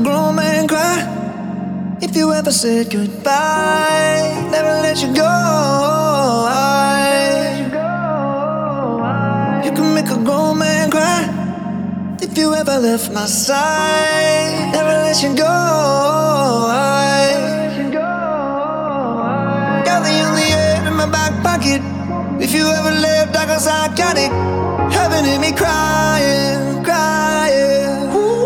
grown man cry if you ever said goodbye. Never let you go. You can make a grown man cry if you ever left my side. Never let you go. Got the only air in my back pocket. If you ever left, I got psychotic. Heaven in me crying, crying.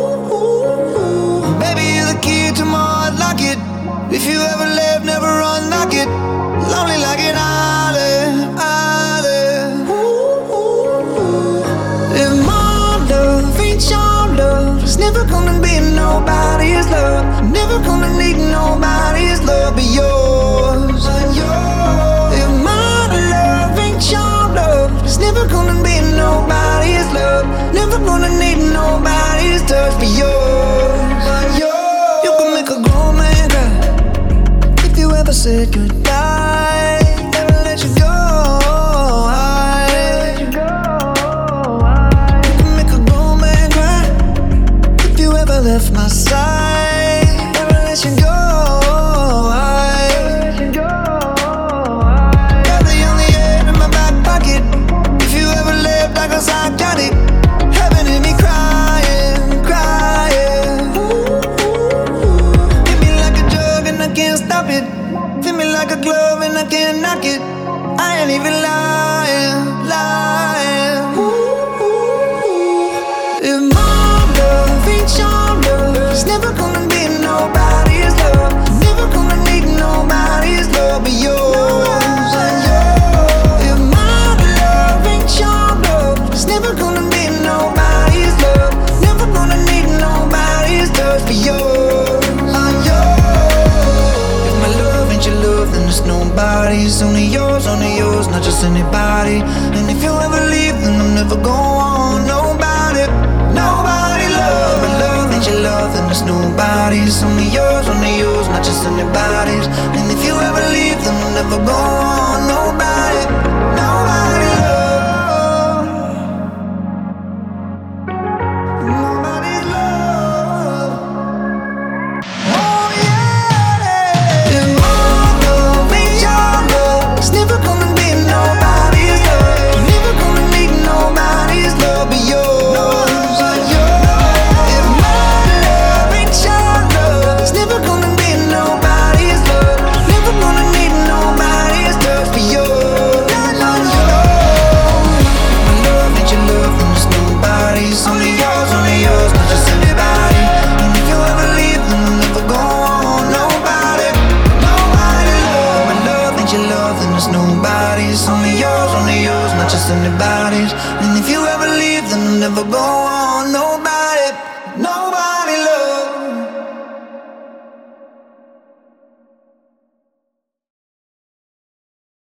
Baby, you're the key to my heart, lock it. If you ever left, never unlock it. Lonely like an island, island. If my love ain't your love, it's never gonna be nobody's love. Never gonna need nobody's love but yours. If my love ain't your love, it's never gonna be nobody's love. Never gonna need nobody's touch but yours. You can make a grown man cry if you ever said goodbye. Never let you go. You can make a grown man cry if you ever left my side. Never let you go. Got the only air in my back pocket. If you ever left, I got psychotic. Heaven in me crying, crying. Hit me like a drug and I can't stop it. Fit me like a glove and I can't knock it. I ain't even lying, lying. If my love ain't your love, it's never gonna be nobody's love. Never gonna need nobody's love but yours. If my love ain't your love, it's never gonna be nobody's love. Never gonna need nobody's touch but yours. If my love ain't your love, then it's nobody's. Only yours, not just anybody. And if you ever leave, then I'm never going. Nobody, nobody love. My love ain't your love, then it's nobody's. Only yours, not just anybody's. And if you ever leave, then I'm never going. Nobody, nobody love. Nobody's love. Oh yeah. If my love ain't your love, it's never gonna be nobody's love. Never gonna need nobody's love but yours. If my love ain't your love, it's never gonna be nobody's love. Never gonna need nobody's touch but yours. My love ain't your love, then it's nobody's. Only yours, not just anybody. And if you ever leave, then I'll never go on. Nobody, nobody love. My love ain't your love, then it's nobody's. Only yours, not just anybody's. And if you ever leave, then I'll never go on. Nobody.